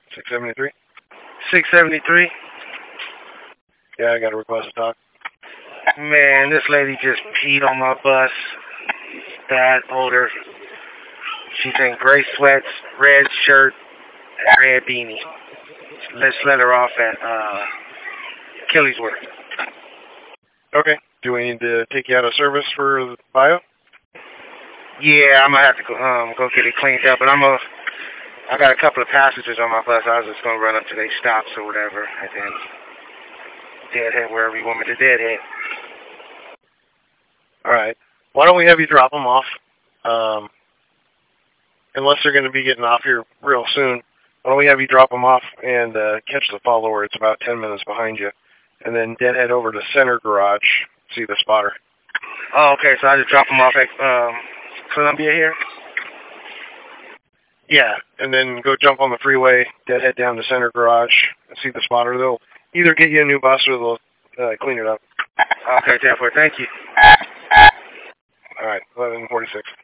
673? 673. Yeah, I got a request to talk. Man, this lady just peed on my bus. Bad odor. She's in gray sweats, red shirt, and red beanie. Let's let her off at Killiesworth. Okay. Do we need to take you out of service for the bio? Yeah, I'm gonna have to go get it cleaned up, but I got a couple of passengers on my bus. I was just gonna run up to their stops or whatever, and then deadhead wherever you want me to deadhead. All right. Why don't we have you drop them off? Unless they're going to be getting off here real soon. Why don't we have you drop them off and catch the follower? It's about 10 minutes behind you. And then deadhead over to Center Garage, see the spotter. Oh, okay, so I just drop them off at Columbia here? Yeah, and then go jump on the freeway, deadhead down to Center Garage, and see the spotter. They'll either get you a new bus or they'll clean it up. Okay, therefore, thank you. All right, 11:46.